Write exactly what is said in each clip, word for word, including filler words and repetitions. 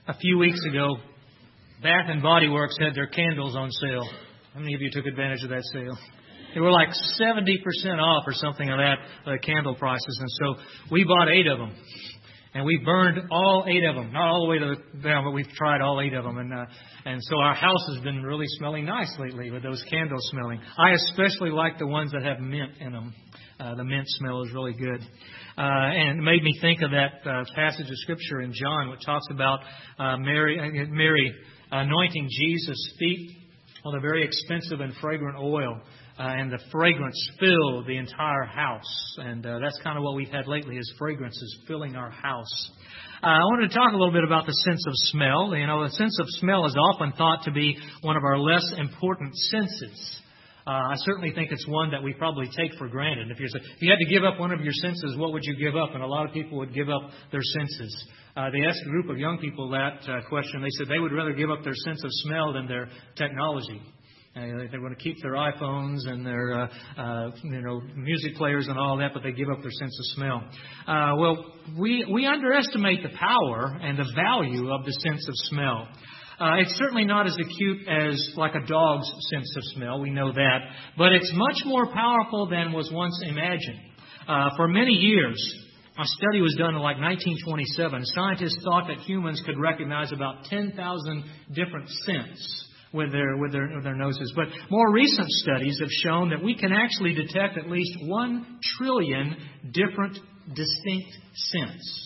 A few weeks ago, Bath and Body Works had their candles on sale. How many of you took advantage of that sale? They were like seventy percent off or something of that, uh, candle prices. And so we bought eight of them. And we burned all eight of them. Not all the way to the down, but we've tried all eight of them. And uh, and so our house has been really smelling nice lately with those candles smelling. I especially like the ones that have mint in them. Uh, the mint smell is really good. Uh, and it made me think of that uh, passage of Scripture in John, which talks about uh, Mary, uh, Mary anointing Jesus' feet with a very expensive and fragrant oil. Uh, and the fragrance filled the entire house. And uh, that's kind of what we've had lately, is fragrances filling our house. Uh, I wanted to talk a little bit about the sense of smell. You know, the sense of smell is often thought to be one of our less important senses. Uh, I certainly think it's one that we probably take for granted. If, you're, if you had to give up one of your senses, what would you give up? And a lot of people would give up their senses. Uh, they asked a group of young people that uh, question. They said they would rather give up their sense of smell than their technology. Uh, they want to keep their iPhones and their uh, uh, you know music players and all that, but they give up their sense of smell. Uh, well, we we underestimate the power and the value of the sense of smell. Uh, it's certainly not as acute as like a dog's sense of smell. We know that. But it's much more powerful than was once imagined. Uh, for many years, a study was done in like nineteen twenty-seven. Scientists thought that humans could recognize about ten thousand different scents with their, with their, with their noses. But more recent studies have shown that we can actually detect at least one trillion different distinct scents.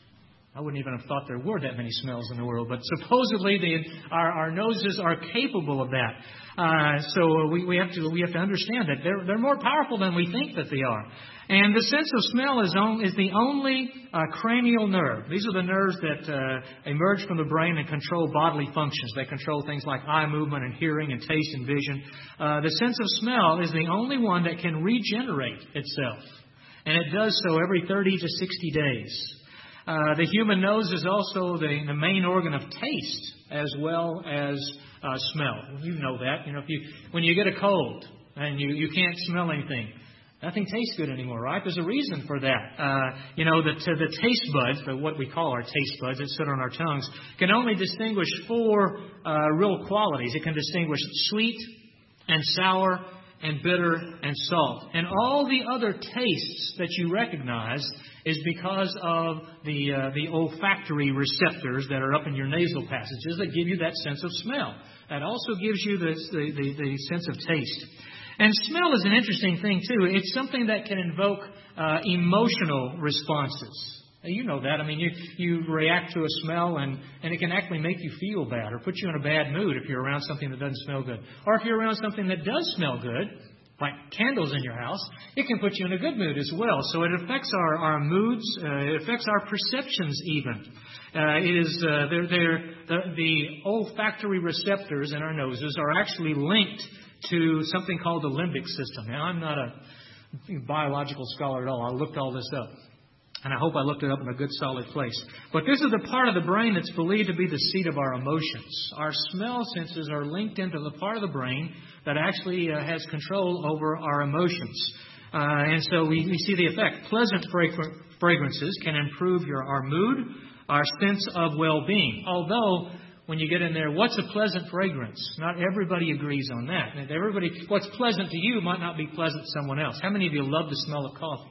I wouldn't even have thought there were that many smells in the world, but supposedly the, our, our noses are capable of that. Uh, so we, we have to we have to understand that they're they're more powerful than we think that they are. And the sense of smell is on, is the only uh, cranial nerve. These are the nerves that uh, emerge from the brain and control bodily functions. They control things like eye movement and hearing and taste and vision. Uh, the sense of smell is the only one that can regenerate itself, and it does so every thirty to sixty days. Uh, the human nose is also the, the main organ of taste as well as uh, smell. You know that. You know, if you when you get a cold and you, you can't smell anything, nothing tastes good anymore, right? There's a reason for that. Uh, you know, the, the taste buds, the, what we call our taste buds that sit on our tongues, can only distinguish four uh, real qualities. It can distinguish sweet and sour and bitter and salt. And all the other tastes that you recognize is because of the uh, the olfactory receptors that are up in your nasal passages that give you that sense of smell. That also gives you the, the, the, the sense of taste. And smell is an interesting thing, too. It's something that can invoke uh, emotional responses. You know that. I mean, you, you react to a smell, and, and it can actually make you feel bad or put you in a bad mood if you're around something that doesn't smell good. Or if you're around something that does smell good, like candles in your house, it can put you in a good mood as well. So it affects our, our moods. Uh, it affects our perceptions even. Uh, it is uh, they're, they're, the, the olfactory receptors in our noses are actually linked to something called the limbic system. Now, I'm not a biological scholar at all. I looked all this up. And I hope I looked it up in a good, solid place. But this is the part of the brain that's believed to be the seat of our emotions. Our smell senses are linked into the part of the brain that actually uh, has control over our emotions. Uh, and so we, we see the effect. Pleasant fragrances can improve your our mood, our sense of well-being. Although, when you get in there, what's a pleasant fragrance? Not everybody agrees on that. And everybody, what's pleasant to you might not be pleasant to someone else. How many of you love the smell of coffee?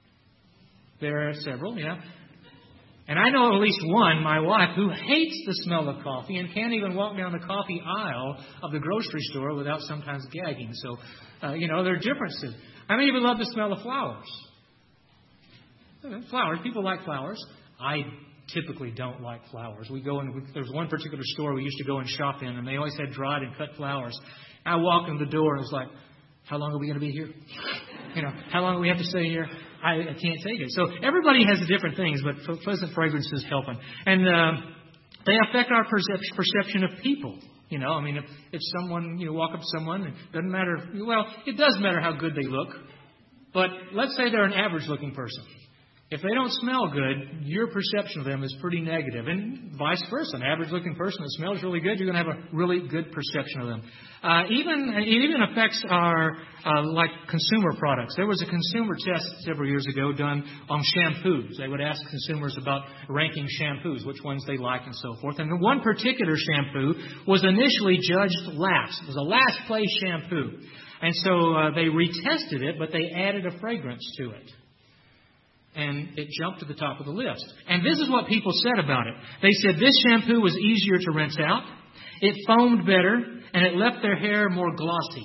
There are several, yeah. And I know at least one, my wife, who hates the smell of coffee and can't even walk down the coffee aisle of the grocery store without sometimes gagging. So, uh, you know, there are differences. How many of you love the smell of flowers? Flowers. People like flowers. I typically don't like flowers. We go in, there's one particular store we used to go and shop in, and they always had dried and cut flowers. I walked in the door and it was like, how long are we going to be here? You know, how long do we have to stay here? I, I can't take it. So everybody has different things, but pleasant fragrances help them. And uh, they affect our percep- perception of people. You know, I mean, if, if someone, you know, walk up to someone, it doesn't matter. Well, it does matter how good they look. But let's say they're an average-looking person. If they don't smell good, your perception of them is pretty negative. And vice versa. An average-looking person that smells really good, you're going to have a really good perception of them. Uh, even It even affects our, uh, like, consumer products. There was a consumer test several years ago done on shampoos. They would ask consumers about ranking shampoos, which ones they like and so forth. And the one particular shampoo was initially judged last. It was a last-place shampoo. And so uh, they retested it, but they added a fragrance to it. And it jumped to the top of the list. And this is what people said about it. They said this shampoo was easier to rinse out, it foamed better, and it left their hair more glossy.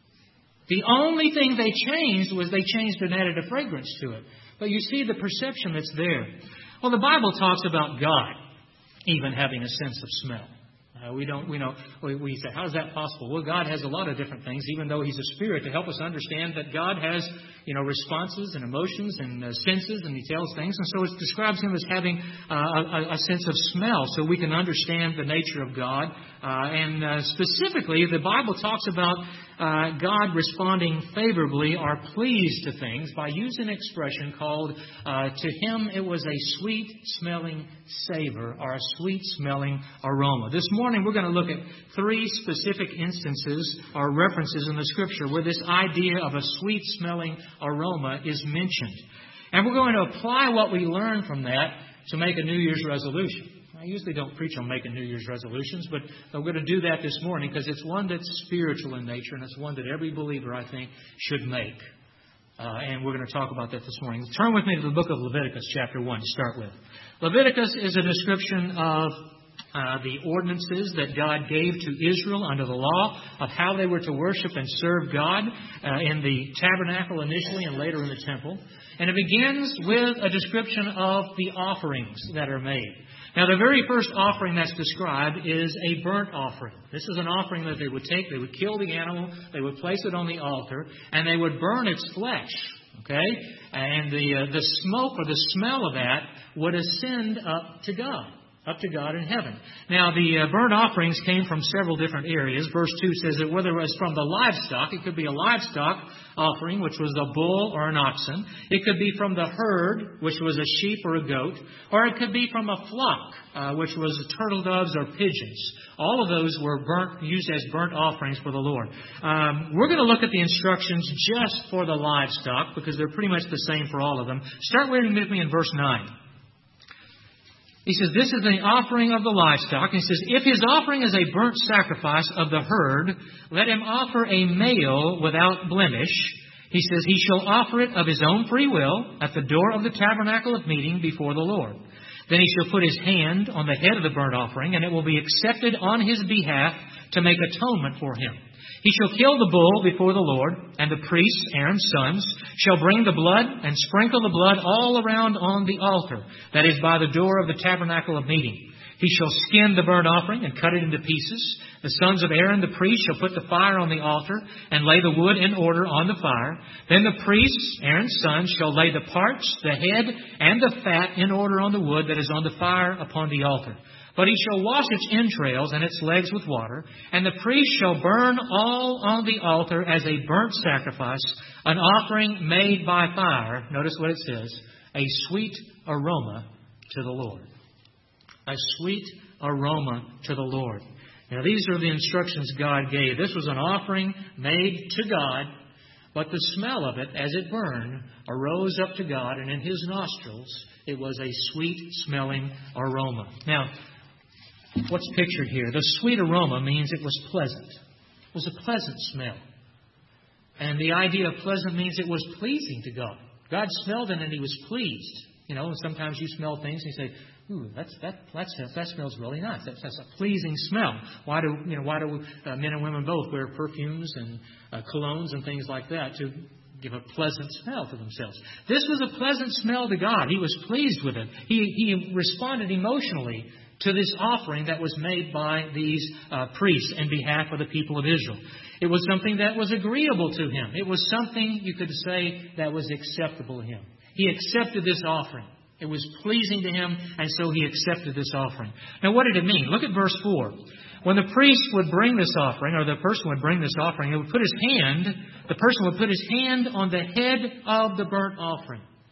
The only thing they changed was they changed and added a fragrance to it. But you see the perception that's there. Well, the Bible talks about God even having a sense of smell. Uh, we don't, we know, we, we say, how is that possible? Well, God has a lot of different things, even though He's a spirit, to help us understand that God has, you know, responses and emotions and uh, senses, and He tells things. And so it describes Him as having uh, a, a sense of smell, so we can understand the nature of God. Uh, and uh, specifically, the Bible talks about uh, God responding favorably or pleased to things by using an expression called, uh, to Him it was a sweet-smelling savor or a sweet-smelling aroma. This morning we're going to look at three specific instances or references in the Scripture where this idea of a sweet-smelling aroma is mentioned. And we're going to apply what we learn from that to make a New Year's resolution. I usually don't preach on making New Year's resolutions, but I'm going to do that this morning because it's one that's spiritual in nature, and it's one that every believer, I think, should make. Uh, and we're going to talk about that this morning. Turn with me to the book of Leviticus, chapter one, to start with. Leviticus is a description of uh, the ordinances that God gave to Israel under the law of how they were to worship and serve God uh, in the tabernacle initially and later in the temple. And it begins with a description of the offerings that are made. Now, the very first offering that's described is a burnt offering. This is an offering that they would take, they would kill the animal, they would place it on the altar, and they would burn its flesh. Okay? And the uh, the smoke or the smell of that would ascend up to God, up to God in heaven. Now, the uh, burnt offerings came from several different areas. Verse two says that whether it was from the livestock, it could be a livestock offering, which was a bull or an oxen. It could be from the herd, which was a sheep or a goat. Or it could be from a flock, uh, which was turtle doves or pigeons. All of those were burnt, used as burnt offerings for the Lord. Um, we're going to look at the instructions just for the livestock, because they're pretty much the same for all of them. Start reading with me in verse nine. He says, this is the offering of the livestock. He says, if his offering is a burnt sacrifice of the herd, let him offer a male without blemish. He says, he shall offer it of his own free will at the door of the tabernacle of meeting before the Lord. Then he shall put his hand on the head of the burnt offering, and it will be accepted on his behalf to make atonement for him. He shall kill the bull before the Lord, and the priests, Aaron's sons, shall bring the blood and sprinkle the blood all around on the altar, that is by the door of the tabernacle of meeting. He shall skin the burnt offering and cut it into pieces. The sons of Aaron, the priest, shall put the fire on the altar and lay the wood in order on the fire. Then the priests, Aaron's sons, shall lay the parts, the head, and the fat in order on the wood that is on the fire upon the altar. But he shall wash its entrails and its legs with water, and the priest shall burn all on the altar as a burnt sacrifice, an offering made by fire. Notice what it says, a sweet aroma to the Lord. A sweet aroma to the Lord. Now, these are the instructions God gave. This was an offering made to God, but the smell of it, as it burned, arose up to God, and in His nostrils it was a sweet-smelling aroma. Now, what's pictured here? The sweet aroma means it was pleasant. It was a pleasant smell. And the idea of pleasant means it was pleasing to God. God smelled it and He was pleased. You know, sometimes you smell things and you say, ooh, that's, that, that's, that smells really nice. That's, that's a pleasing smell. Why do, you know, why do uh, men and women both wear perfumes and uh, colognes and things like that? To give a pleasant smell to themselves. This was a pleasant smell to God. He was pleased with it. He, he responded emotionally to this offering that was made by these uh, priests in behalf of the people of Israel. It was something that was agreeable to Him. It was something, you could say, that was acceptable to Him. He accepted this offering. It was pleasing to Him, and so He accepted this offering. Now, what did it mean? Look at verse four. When the priest would bring this offering, or the person would bring this offering, he would put his hand, the person would put his hand on the head of the burnt offering.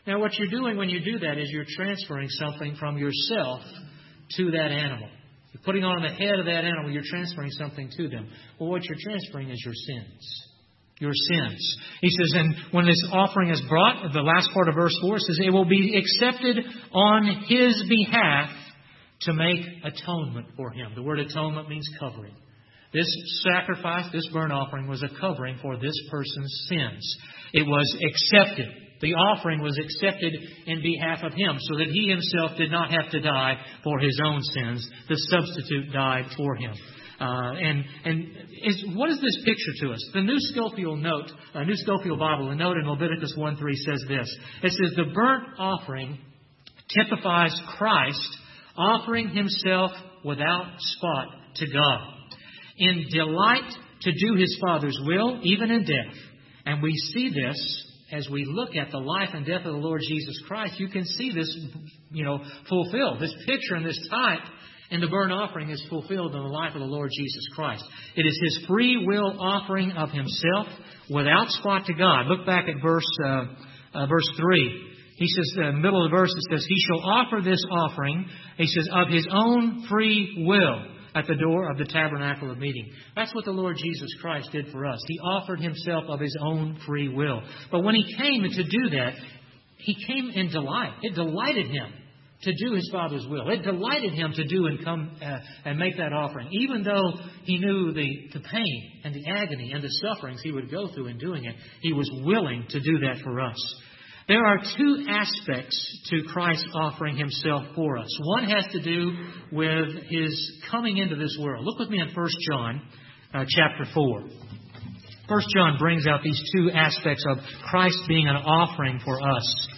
Now, what you're doing when you do that is you're transferring something from yourself to that animal. You're putting on the head of that animal, you're transferring something to them. Well, what you're transferring is your sins. Your sins. He says, and when this offering is brought, the last part of verse four says, it will be accepted on His behalf to make atonement for him. The word atonement means covering. This sacrifice, this burnt offering, was a covering for this person's sins. It was accepted. The offering was accepted in behalf of him so that he himself did not have to die for his own sins. The substitute died for him. Uh, and and is, what is this picture to us? The New Scofield note, uh, New Scofield Bible, the note in Leviticus one three says this. It says, the burnt offering typifies Christ offering Himself without spot to God, in delight to do His Father's will, even in death. And we see this as we look at the life and death of the Lord Jesus Christ. You can see this, you know, fulfilled. This picture and this type in the burnt offering is fulfilled in the life of the Lord Jesus Christ. It is His free will offering of Himself without spot to God. Look back at verse uh, uh, verse three. He says, in the middle of the verse, it says, He shall offer this offering, He says, of His own free will at the door of the tabernacle of meeting. That's what the Lord Jesus Christ did for us. He offered Himself of His own free will. But when He came to do that, He came in delight. It delighted Him to do His Father's will. It delighted Him to do and come uh, and make that offering. Even though He knew the, the pain and the agony and the sufferings He would go through in doing it, He was willing to do that for us. There are two aspects to Christ offering Himself for us. One has to do with His coming into this world. Look with me in First John uh, chapter four. First John brings out these two aspects of Christ being an offering for us.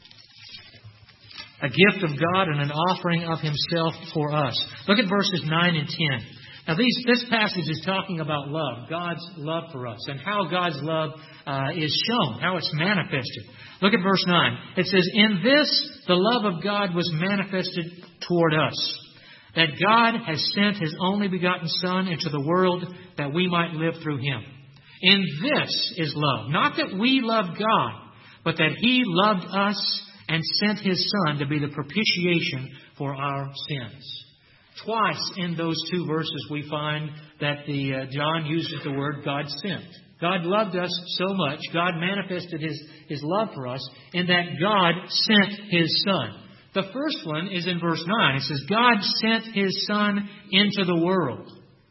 A gift of God and an offering of Himself for us. Look at verses nine and ten. Now, these, this passage is talking about love, God's love for us, and how God's love uh, is shown, how it's manifested. Look at verse nine. It says, in this the love of God was manifested toward us, that God has sent His only begotten Son into the world that we might live through Him. In this is love. Not that we loved God, but that He loved us and sent His Son to be the propitiation for our sins. Twice in those two verses we find that the uh, John uses the word God sent. God loved us so much, God manifested His, His love for us in that God sent His Son. The first one is in verse nine. It says, God sent His Son into the world.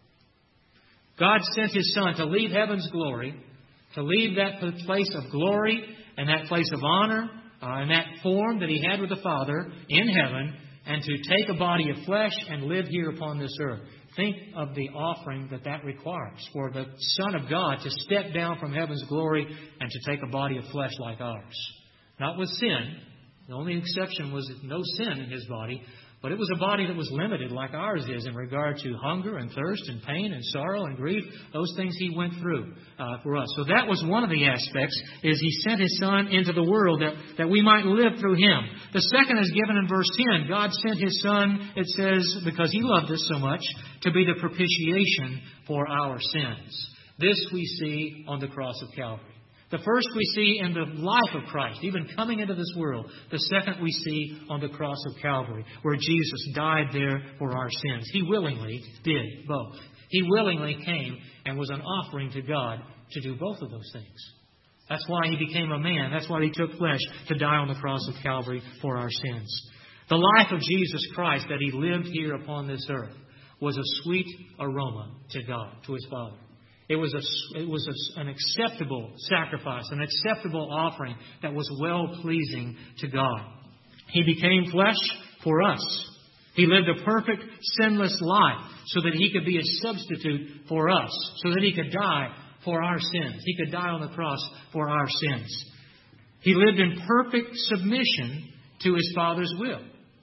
God sent His Son to leave heaven's glory, to leave that place of glory and that place of honor uh, and that form that He had with the Father in heaven, and to take a body of flesh and live here upon this earth. Think of the offering that that requires for the Son of God to step down from heaven's glory and to take a body of flesh like ours. Not with sin. The only exception was no sin in His body. But it was a body that was limited like ours is in regard to hunger and thirst and pain and sorrow and grief. Those things He went through uh, for us. So that was one of the aspects, is He sent His Son into the world that, that we might live through Him. The second is given in verse ten. God sent His Son, it says, because He loved us so much, to be the propitiation for our sins. This we see on the cross of Calvary. The first we see in the life of Christ, even coming into this world. The second we see on the cross of Calvary, where Jesus died there for our sins. He willingly did both. He willingly came and was an offering to God to do both of those things. That's why He became a man. That's why He took flesh to die on the cross of Calvary for our sins. The life of Jesus Christ that He lived here upon this earth was a sweet aroma to God, to His Father. It was, a, it was a, an acceptable sacrifice, an acceptable offering that was well-pleasing to God. He became flesh for us. He lived a perfect, sinless life so that He could be a substitute for us, so that He could die for our sins. He could die on the cross for our sins. He lived in perfect submission to His Father's will.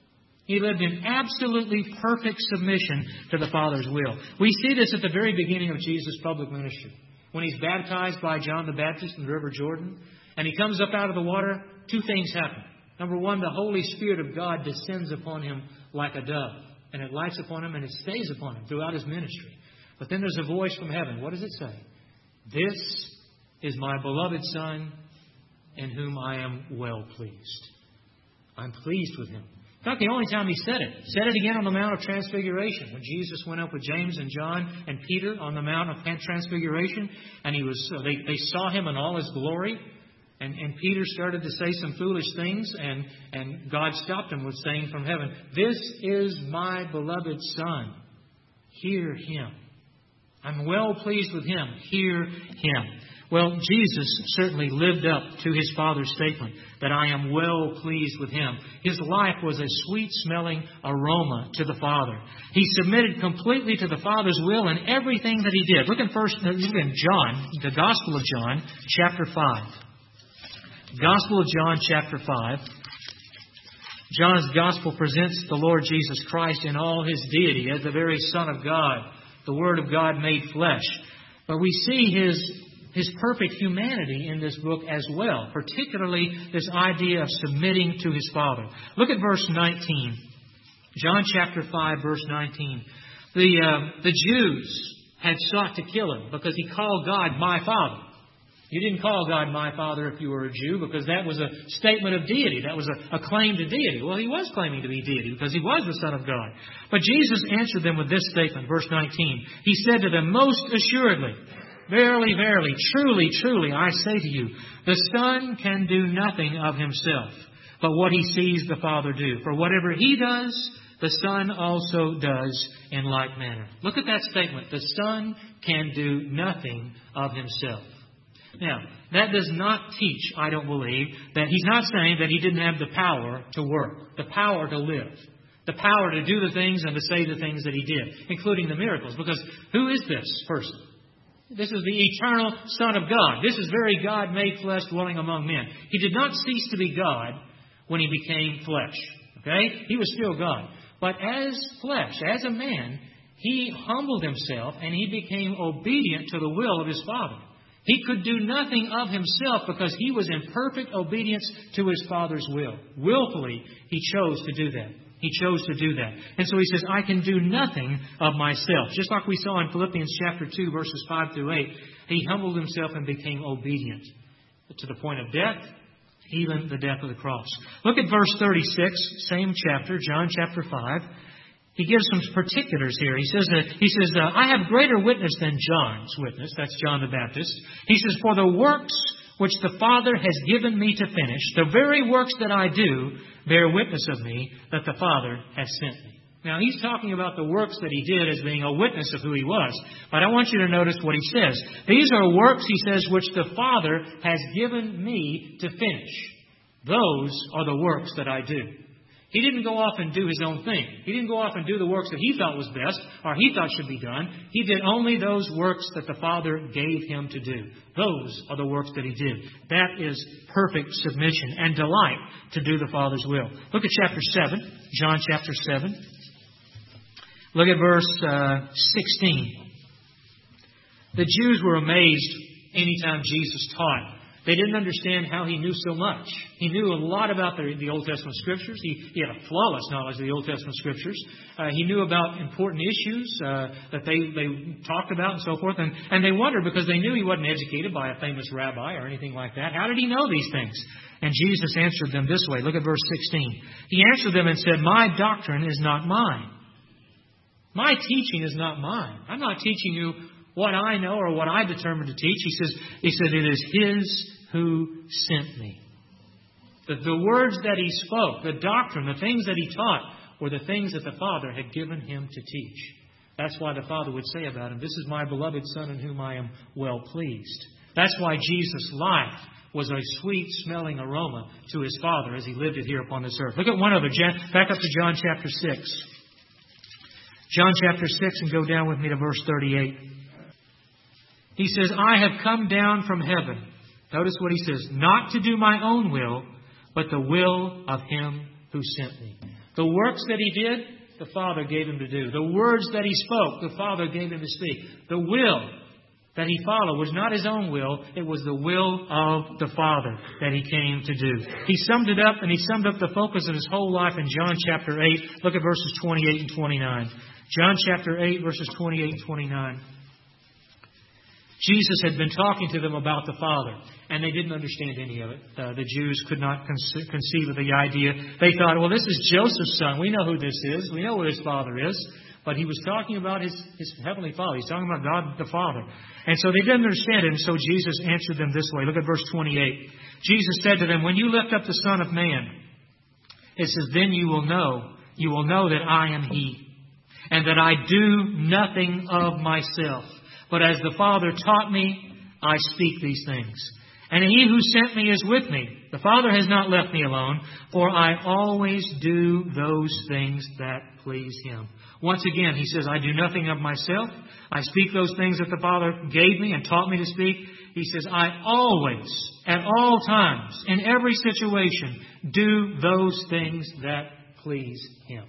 He lived in absolutely perfect submission to the Father's will. We see this at the very beginning of Jesus' public ministry. When He's baptized by John the Baptist in the River Jordan, and He comes up out of the water, two things happen. Number one, the Holy Spirit of God descends upon Him like a dove, and it lights upon Him and it stays upon Him throughout His ministry. But then there's a voice from heaven. What does it say? This is my beloved Son, in whom I am well pleased. I'm pleased with Him. In fact, the only time He said it, said it again on the Mount of Transfiguration, when Jesus went up with James and John and Peter on the Mount of Transfiguration, and he was they, they saw Him in all His glory, and, and Peter started to say some foolish things, and, and God stopped him with saying from heaven, "This is my beloved Son. Hear Him. I'm well pleased with Him. Hear Him." Well, Jesus certainly lived up to His Father's statement that I am well pleased with Him. His life was a sweet-smelling aroma to the Father. He submitted completely to the Father's will in everything that He did. Look in first, look in John, the Gospel of John, chapter five. Gospel of John, chapter five. John's Gospel presents the Lord Jesus Christ in all His deity as the very Son of God, the Word of God made flesh. But we see His His perfect humanity in this book as well, particularly this idea of submitting to His Father. Look at verse nineteen. John chapter five, verse nineteen. The, uh, the Jews had sought to kill Him because He called God my Father. You didn't call God my Father if you were a Jew, because that was a statement of deity. That was a, a claim to deity. Well, He was claiming to be deity because He was the Son of God. But Jesus answered them with this statement, verse nineteen. He said to them, "Most assuredly, verily, verily, truly, truly, I say to you, the Son can do nothing of Himself, but what He sees the Father do. For whatever He does, the Son also does in like manner." Look at that statement. The Son can do nothing of Himself. Now, that does not teach, I don't believe, that He's not saying that He didn't have the power to work, the power to live, the power to do the things and to say the things that He did, including the miracles. Because who is this person? This is the eternal Son of God. This is very God made flesh dwelling among men. He did not cease to be God when He became flesh. Okay? He was still God. But as flesh, as a man, He humbled Himself and He became obedient to the will of His Father. He could do nothing of Himself because He was in perfect obedience to His Father's will. Willfully, He chose to do that. He chose to do that. And so He says, I can do nothing of myself. Just like we saw in Philippians chapter two, verses five through eight, He humbled Himself and became obedient to the point of death, even the death of the cross. Look at verse thirty-six, same chapter, John chapter five. He gives some particulars here. He says that he says, uh, I have greater witness than John's witness. That's John the Baptist. He says, for the works which the Father has given me to finish, the very works that I do, bear witness of me that the Father has sent me. Now, he's talking about the works that He did as being a witness of who He was. But I want you to notice what He says. These are works, He says, which the Father has given me to finish. Those are the works that I do. He didn't go off and do His own thing. He didn't go off and do the works that He thought was best or He thought should be done. He did only those works that the Father gave Him to do. Those are the works that He did. That is perfect submission and delight to do the Father's will. Look at chapter seven, John chapter seven. Look at verse uh, sixteen. The Jews were amazed anytime Jesus taught. They didn't understand how He knew so much. He knew a lot about the, the Old Testament Scriptures. He, he had a flawless knowledge of the Old Testament Scriptures. Uh, he knew about important issues uh, that they, they talked about and so forth. And, and they wondered because they knew He wasn't educated by a famous rabbi or anything like that. How did He know these things? And Jesus answered them this way. Look at verse sixteen. He answered them and said, my doctrine is not mine. My teaching is not mine. I'm not teaching you what I know or what I determined to teach. He says, he said, it is His who sent me. The, the words that He spoke, the doctrine, the things that He taught, were the things that the Father had given Him to teach. That's why the Father would say about Him, this is my beloved Son in whom I am well pleased. That's why Jesus' life was a sweet-smelling aroma to His Father as He lived it here upon this earth. Look at one other. Back up to John chapter six. John chapter six, and go down with me to verse thirty-eight. He says, I have come down from heaven. Notice what He says. Not to do my own will, but the will of Him who sent me. The works that He did, the Father gave Him to do. The words that He spoke, the Father gave Him to speak. The will that He followed was not His own will. It was the will of the Father that He came to do. He summed it up, and He summed up the focus of His whole life in John chapter eight. Look at verses twenty-eight and twenty-nine. John chapter eight, verses twenty-eight and twenty-nine. Jesus had been talking to them about the Father, and they didn't understand any of it. Uh, the Jews could not conce- conceive of the idea. They thought, well, this is Joseph's son. We know who this is. We know who his father is. But he was talking about his, his heavenly Father. He's talking about God the Father. And so they didn't understand it, and so Jesus answered them this way. Look at verse twenty-eight. Jesus said to them, when you lift up the Son of Man, it says, then you will know, you will know that I am He, and that I do nothing of myself. But as the Father taught me, I speak these things. And He who sent me is with me. The Father has not left me alone, for I always do those things that please Him. Once again, He says, I do nothing of myself. I speak those things that the Father gave me and taught me to speak. He says, I always, at all times, in every situation, do those things that please Him.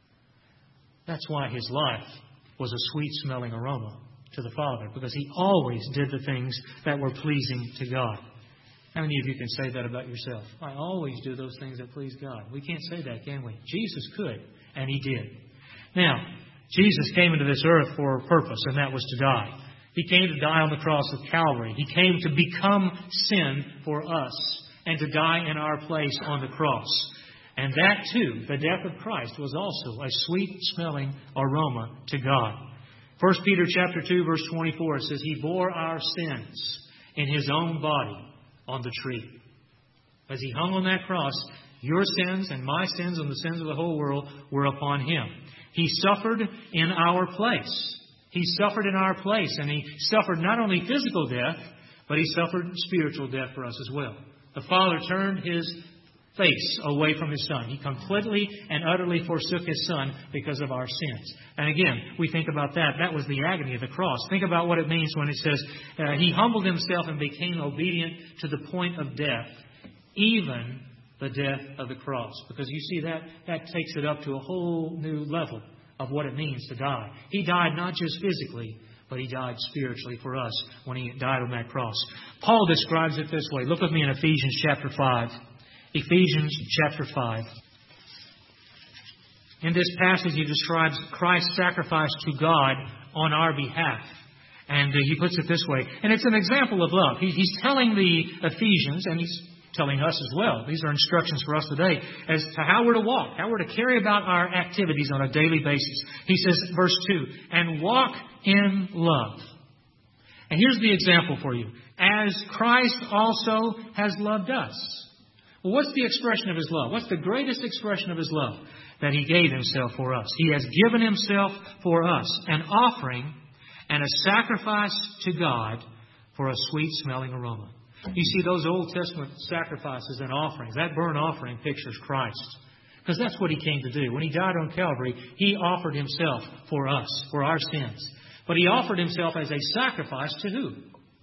That's why His life was a sweet-smelling aroma to the Father, because He always did the things that were pleasing to God. How many of you can say that about yourself? I always do those things that please God. We can't say that, can we? Jesus could, and He did. Now, Jesus came into this earth for a purpose, and that was to die. He came to die on the cross of Calvary. He came to become sin for us and to die in our place on the cross. And that too, the death of Christ, was also a sweet-smelling aroma to God. First Peter chapter two, verse twenty-four, it says, He bore our sins in His own body on the tree. As He hung on that cross, your sins and my sins and the sins of the whole world were upon Him. He suffered in our place. He suffered in our place, and He suffered not only physical death, but He suffered spiritual death for us as well. The Father turned His face away from His Son. He completely and utterly forsook His Son because of our sins. And again, we think about that. That was the agony of the cross. Think about what it means when it says, uh, He humbled Himself and became obedient to the point of death, even the death of the cross. Because you see, that, that takes it up to a whole new level of what it means to die. He died not just physically, but He died spiritually for us when He died on that cross. Paul describes it this way. Look with me in Ephesians chapter five. Ephesians chapter five. In this passage, he describes Christ's sacrifice to God on our behalf. And uh, he puts it this way. And it's an example of love. He, he's telling the Ephesians, and he's telling us as well. These are instructions for us today as to how we're to walk, how we're to carry about our activities on a daily basis. He says, verse two, and walk in love. And here's the example for you. As Christ also has loved us. Well, what's the expression of His love? What's the greatest expression of His love? That He gave Himself for us. He has given Himself for us, an offering and a sacrifice to God for a sweet-smelling aroma. You see, those Old Testament sacrifices and offerings, that burnt offering pictures Christ. Because that's what He came to do. When He died on Calvary, He offered Himself for us, for our sins. But He offered Himself as a sacrifice to who?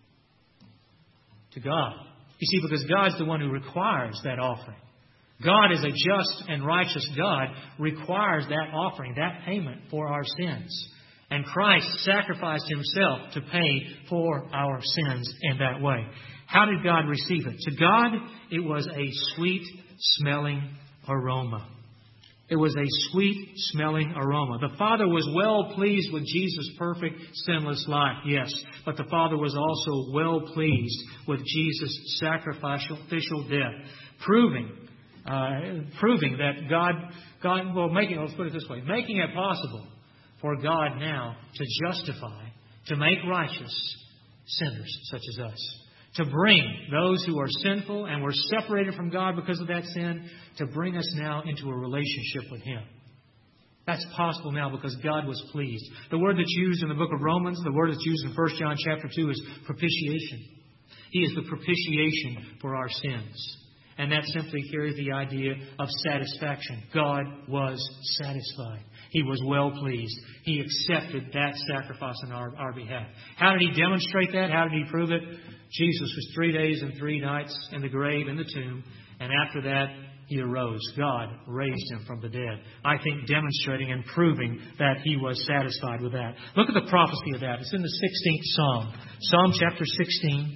To God. You see, because God's the one who requires that offering. God, as a just and righteous God, requires that offering, that payment for our sins. And Christ sacrificed Himself to pay for our sins in that way. How did God receive it? To God, it was a sweet-smelling aroma. It was a sweet-smelling aroma. The Father was well pleased with Jesus' perfect, sinless life, yes. But the Father was also well pleased with Jesus' sacrificial death, proving, uh, proving that God, God, well, making, let's put it this way, making it possible for God now to justify, to make righteous sinners such as us. To bring those who are sinful and were separated from God because of that sin, to bring us now into a relationship with Him. That's possible now because God was pleased. The word that's used in the book of Romans, the word that's used in First John chapter two is propitiation. He is the propitiation for our sins. And that simply carries the idea of satisfaction. God was satisfied. He was well pleased. He accepted that sacrifice on our, our behalf. How did He demonstrate that? How did He prove it? Jesus was three days and three nights in the grave, in the tomb. And after that, He arose. God raised Him from the dead. I think demonstrating and proving that He was satisfied with that. Look at the prophecy of that. It's in the sixteenth Psalm. Psalm chapter sixteen.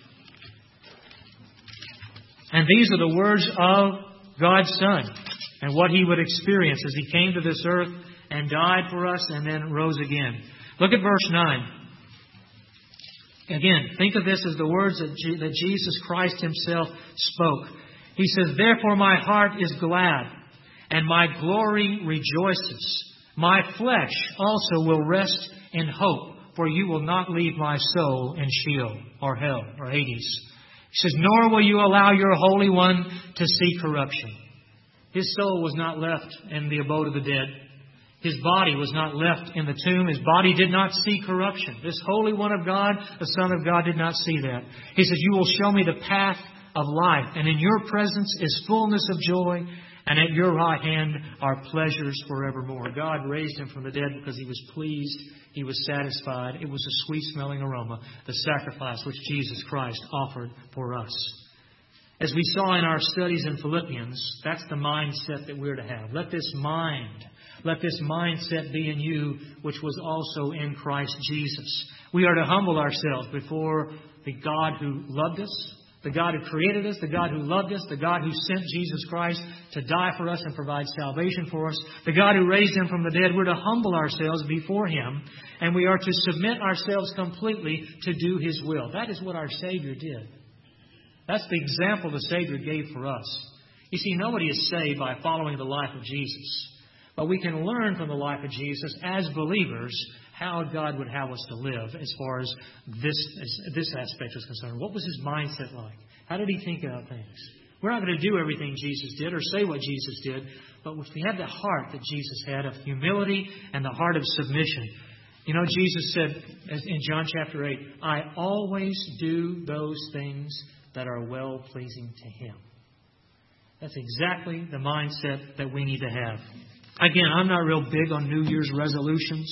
And these are the words of God's Son and what He would experience as He came to this earth and died for us and then rose again. Look at verse nine. Again, think of this as the words that, G- that Jesus Christ Himself spoke. He says, "Therefore my heart is glad, and my glory rejoices. My flesh also will rest in hope, for you will not leave my soul in Sheol," or hell, or Hades. He says, "Nor will you allow your Holy One to see corruption." His soul was not left in the abode of the dead. His body was not left in the tomb. His body did not see corruption. This Holy One of God, the Son of God, did not see that. He says, "You will show me the path of life, and in your presence is fullness of joy, and at your right hand are pleasures forevermore." God raised Him from the dead because He was pleased. He was satisfied. It was a sweet-smelling aroma, the sacrifice which Jesus Christ offered for us. As we saw in our studies in Philippians, that's the mindset that we're to have. Let this mind, let this mindset be in you, which was also in Christ Jesus. We are to humble ourselves before the God who loved us, the God who created us, the God who loved us, the God who sent Jesus Christ to die for us and provide salvation for us, the God who raised Him from the dead. We're to humble ourselves before Him, and we are to submit ourselves completely to do His will. That is what our Savior did. That's the example the Savior gave for us. You see, nobody is saved by following the life of Jesus. But we can learn from the life of Jesus as believers how God would have us to live as far as this, as this aspect is concerned. What was His mindset like? How did He think about things? We're not going to do everything Jesus did or say what Jesus did, but if we have the heart that Jesus had of humility and the heart of submission. You know, Jesus said in John chapter eight, "I always do those things that are well-pleasing to Him." That's exactly the mindset that we need to have. Again, I'm not real big on New Year's resolutions.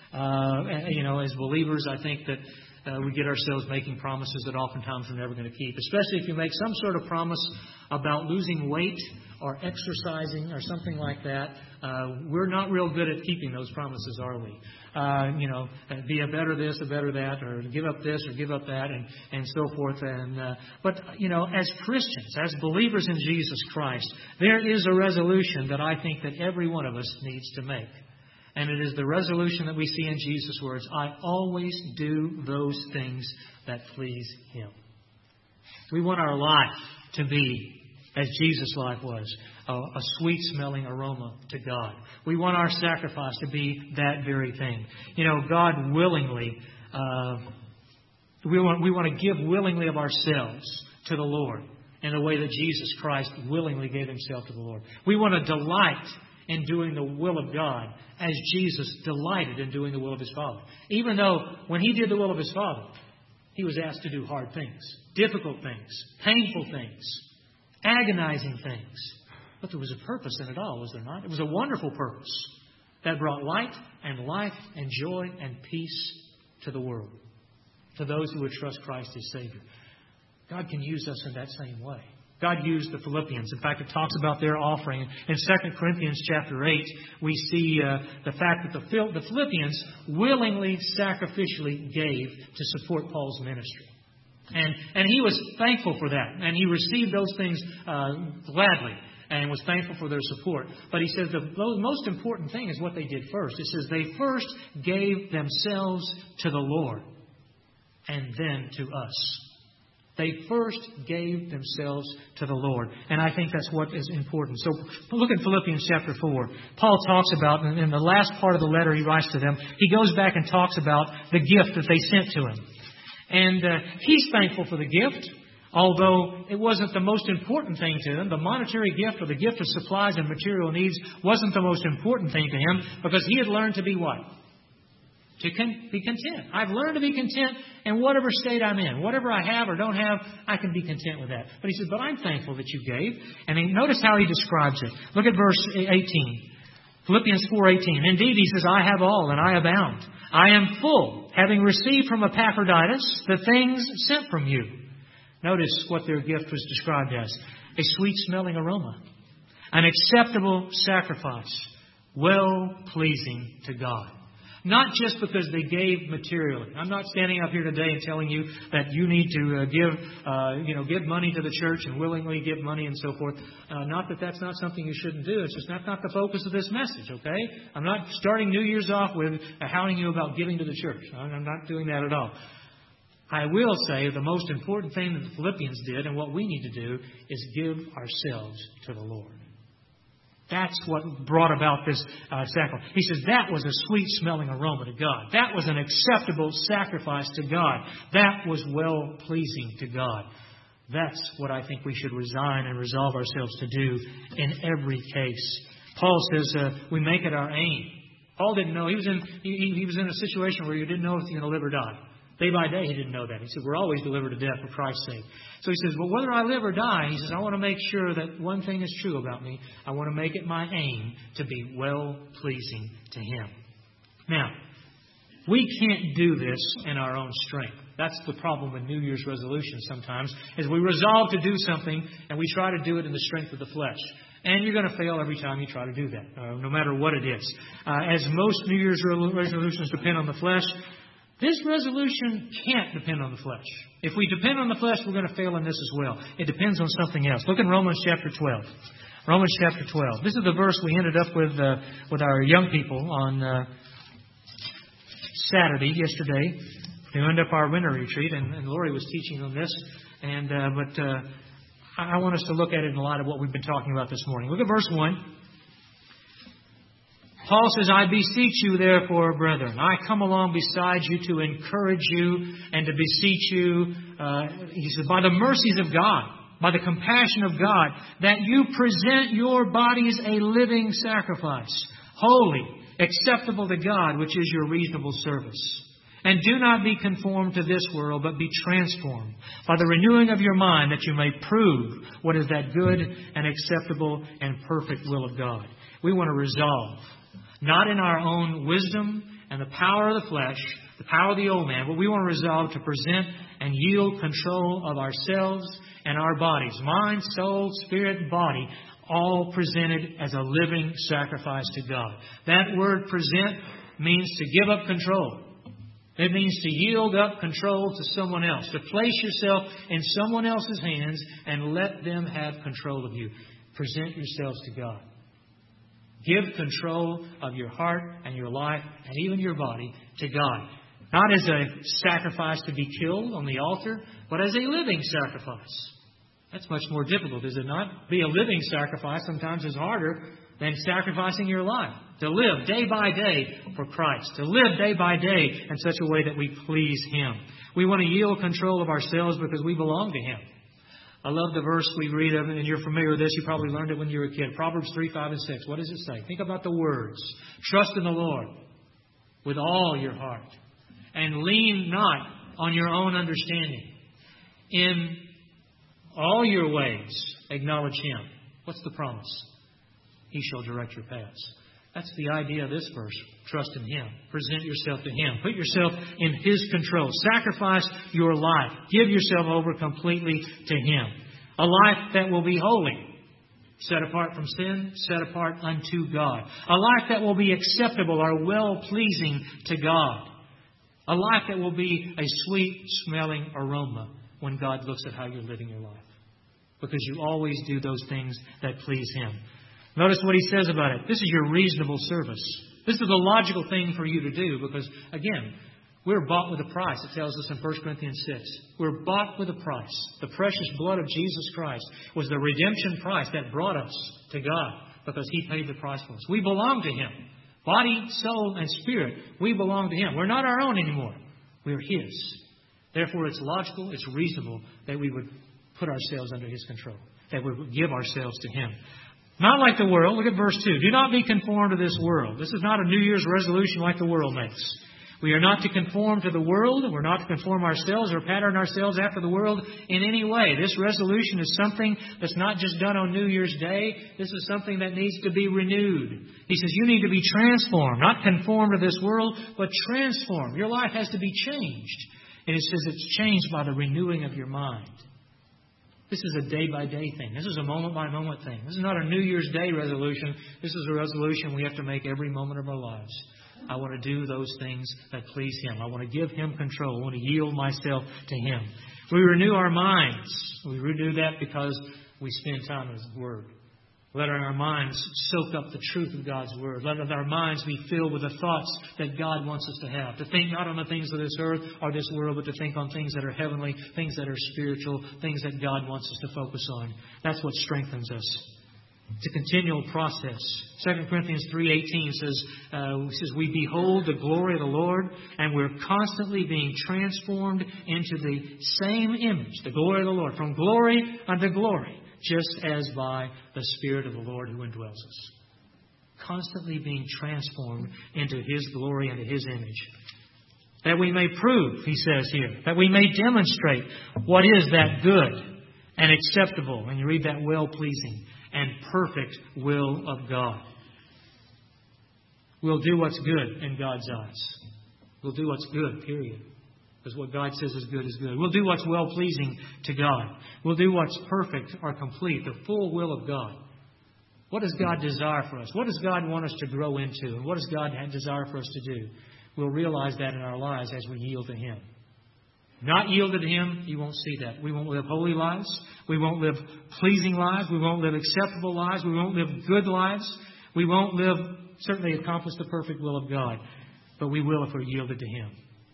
Uh, you know, as believers, I think that uh, we get ourselves making promises that oftentimes we're never going to keep. Especially if you make some sort of promise about losing weight or exercising or something like that. Uh, we're not real good at keeping those promises, are we? Uh, you know, be a better this, a better that, or give up this or give up that, and, and so forth. And uh, But, you know, as Christians, as believers in Jesus Christ, there is a resolution that I think that every one of us needs to make. And it is the resolution that we see in Jesus' words, "I always do those things that please Him." We want our life to be as Jesus' life was, a, a sweet-smelling aroma to God. We want our sacrifice to be that very thing. You know, God willingly, uh, we want we want to give willingly of ourselves to the Lord in the way that Jesus Christ willingly gave Himself to the Lord. We want to delight in doing the will of God as Jesus delighted in doing the will of His Father. Even though when He did the will of His Father, He was asked to do hard things, difficult things, painful things, agonizing things. But there was a purpose in it all, was there not? It was a wonderful purpose that brought light and life and joy and peace to the world, to those who would trust Christ as Savior. God can use us in that same way. God used the Philippians. In fact, it talks about their offering. In Second Corinthians chapter eight, we see uh, the fact that the, the Philippians willingly, sacrificially gave to support Paul's ministry. And, and he was thankful for that. And he received those things uh, gladly and was thankful for their support. But he says the most important thing is what they did first. It says they first gave themselves to the Lord and then to us. They first gave themselves to the Lord. And I think that's what is important. So look at Philippians chapter four. Paul talks about, in the last part of the letter he writes to them, he goes back and talks about the gift that they sent to him. And uh, he's thankful for the gift, although it wasn't the most important thing to them. The monetary gift or the gift of supplies and material needs wasn't the most important thing to him because he had learned to be what? To con- be content. I've learned to be content in whatever state I'm in. Whatever I have or don't have, I can be content with that. But he says, but I'm thankful that you gave. And then notice how he describes it. Look at verse eighteen. Philippians four eighteen. Indeed, he says, I have all and I abound. I am full, having received from Epaphroditus the things sent from you. Notice what their gift was described as. A sweet-smelling aroma. An acceptable sacrifice. Well-pleasing to God. Not just because they gave materially. I'm not standing up here today and telling you that you need to uh, give, uh, you know, give money to the church and willingly give money and so forth. Uh, not that that's not something you shouldn't do. It's just not, not the focus of this message, okay? I'm not starting New Year's off with uh, hounding you about giving to the church. I'm not doing that at all. I will say the most important thing that the Philippians did and what we need to do is give ourselves to the Lord. That's what brought about this uh, sacrifice. He says that was a sweet-smelling aroma to God. That was an acceptable sacrifice to God. That was well-pleasing to God. That's what I think we should resign and resolve ourselves to do in every case. Paul says uh, we make it our aim. Paul didn't know. He was in he, he was in a situation where he didn't know if he was going to live or die. Day by day, he didn't know that. He said, we're always delivered to death for Christ's sake. So he says, well, whether I live or die, he says, I want to make sure that one thing is true about me. I want to make it my aim to be well-pleasing to Him. Now, we can't do this in our own strength. That's the problem with New Year's resolutions sometimes, is we resolve to do something and we try to do it in the strength of the flesh. And you're going to fail every time you try to do that, uh, no matter what it is. Uh, as most New Year's resolutions depend on the flesh, this resolution can't depend on the flesh. If we depend on the flesh, we're going to fail in this as well. It depends on something else. Look in Romans chapter twelve. Romans chapter twelve. This is the verse we ended up with uh, with our young people on uh, Saturday, yesterday, to end up our winter retreat. And, and Lori was teaching on this. And uh, But uh, I want us to look at it in light of what we've been talking about this morning. Look at verse one. Paul says, I beseech you, therefore, brethren. I come along beside you to encourage you and to beseech you. Uh, he says, by the mercies of God, by the compassion of God, that you present your bodies a living sacrifice, holy, acceptable to God, which is your reasonable service. And do not be conformed to this world, but be transformed by the renewing of your mind, that you may prove what is that good and acceptable and perfect will of God. We want to resolve, not in our own wisdom and the power of the flesh, the power of the old man, but we want to resolve to present and yield control of ourselves and our bodies, mind, soul, spirit, body, all presented as a living sacrifice to God. That word present means to give up control. It means to yield up control to someone else, to place yourself in someone else's hands and let them have control of you. Present yourselves to God. Give control of your heart and your life and even your body to God. Not as a sacrifice to be killed on the altar, but as a living sacrifice. That's much more difficult, is it not? Be a living sacrifice sometimes is harder than sacrificing your life. To live day by day for Christ. To live day by day in such a way that we please Him. We want to yield control of ourselves because we belong to Him. I love the verse we read of, and you're familiar with this. You probably learned it when you were a kid. Proverbs three, five, and six. What does it say? Think about the words. Trust in the Lord with all your heart, and lean not on your own understanding. In all your ways, acknowledge Him. What's the promise? He shall direct your paths. That's the idea of this verse. Trust in Him. Present yourself to Him. Put yourself in His control. Sacrifice your life. Give yourself over completely to Him. A life that will be holy. Set apart from sin. Set apart unto God. A life that will be acceptable or well-pleasing to God. A life that will be a sweet-smelling aroma when God looks at how you're living your life. Because you always do those things that please Him. Notice what he says about it. This is your reasonable service. This is the logical thing for you to do because, again, we're bought with a price. It tells us in First Corinthians six. We're bought with a price. The precious blood of Jesus Christ was the redemption price that brought us to God because He paid the price for us. We belong to Him. Body, soul, and spirit, we belong to Him. We're not our own anymore. We're His. Therefore, it's logical, it's reasonable that we would put ourselves under His control, that we would give ourselves to Him. Not like the world. Look at verse two. Do not be conformed to this world. This is not a New Year's resolution like the world makes. We are not to conform to the world. We're not to conform ourselves or pattern ourselves after the world in any way. This resolution is something that's not just done on New Year's Day. This is something that needs to be renewed. He says you need to be transformed. Not conform to this world, but transform. Your life has to be changed. And it says it's changed by the renewing of your mind. This is a day-by-day thing. This is a moment-by-moment thing. This is not a New Year's Day resolution. This is a resolution we have to make every moment of our lives. I want to do those things that please Him. I want to give Him control. I want to yield myself to Him. We renew our minds. We renew that because we spend time in His Word. Let our minds soak up the truth of God's Word. Let our minds be filled with the thoughts that God wants us to have. To think not on the things of this earth or this world, but to think on things that are heavenly, things that are spiritual, things that God wants us to focus on. That's what strengthens us. It's a continual process. Second Corinthians three eighteen says, uh, says, we behold the glory of the Lord, and we're constantly being transformed into the same image, the glory of the Lord, from glory unto glory, just as by the Spirit of the Lord who indwells us. Constantly being transformed into His glory and into His image. That we may prove, he says here, that we may demonstrate what is that good and acceptable, and you read that well-pleasing, and perfect will of God. We'll do what's good in God's eyes. We'll do what's good, period. Because what God says is good is good. We'll do what's well-pleasing to God. We'll do what's perfect or complete, the full will of God. What does God desire for us? What does God want us to grow into? And what does God desire for us to do? We'll realize that in our lives as we yield to Him. Not yielded to Him, you won't see that. We won't live holy lives. We won't live pleasing lives. We won't live acceptable lives. We won't live good lives. We won't live, certainly accomplish the perfect will of God. But we will if we're yielded to Him.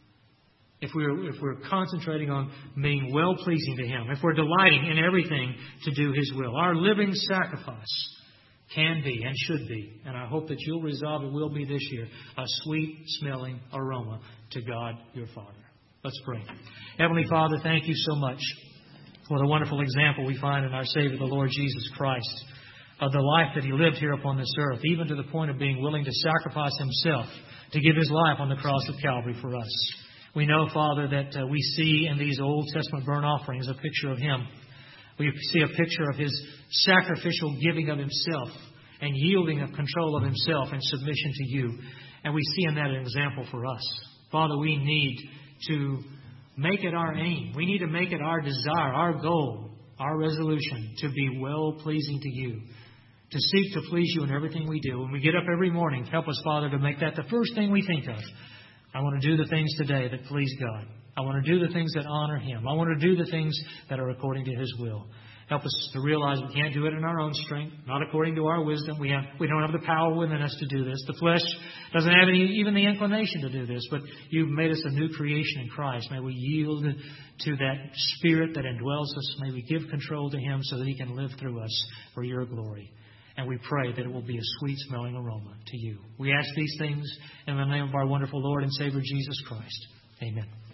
If we're, if we're concentrating on being well-pleasing to Him. If we're delighting in everything to do His will. Our living sacrifice can be and should be, and I hope that you'll resolve it will be this year, a sweet-smelling aroma to God your Father. Let's pray. Heavenly Father, thank you so much for the wonderful example we find in our Savior, the Lord Jesus Christ, of the life that He lived here upon this earth, even to the point of being willing to sacrifice Himself to give His life on the cross of Calvary for us. We know, Father, that uh, we see in these Old Testament burnt offerings a picture of Him. We see a picture of His sacrificial giving of Himself and yielding of control of Himself in submission to you. And we see in that an example for us. Father, we need to make it our aim. We need to make it our desire, our goal, our resolution to be well-pleasing to you, to seek to please you in everything we do. When we get up every morning, help us, Father, to make that the first thing we think of. I want to do the things today that please God. I want to do the things that honor Him. I want to do the things that are according to His will. Help us to realize we can't do it in our own strength, not according to our wisdom. We have, we don't have the power within us to do this. The flesh doesn't have any, even the inclination to do this, but you've made us a new creation in Christ. May we yield to that Spirit that indwells us. May we give control to Him so that He can live through us for your glory. And we pray that it will be a sweet-smelling aroma to you. We ask these things in the name of our wonderful Lord and Savior Jesus Christ. Amen.